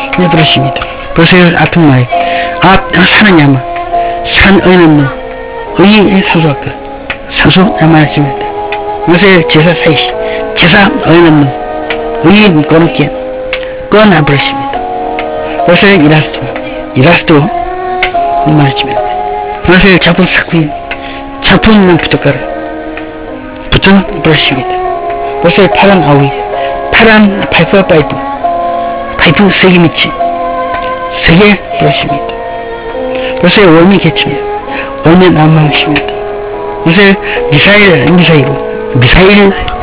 네, 그렇습니다. 보세요, 앞에 뭐예요? 산은 야마, 산 의는 뭐, 의의 산소학교, 산소 야마십니다. 보세요, 제사 사이시, 제사 의는 뭐, 의의 꺼놓기엔, 꺼놔버렸습니다. 보세요, 이라스도, 말씀입니다. 보세요, 작품 사쿠인, 작품은 부탁가를, 붙어버렸습니다. 보세요, 파란 아오이, 파란 파이프 세개 밑이, 세개 버렸습니다. 보세요, 월미 개칩니다. 월미 남방십니다. 보세요, 미사일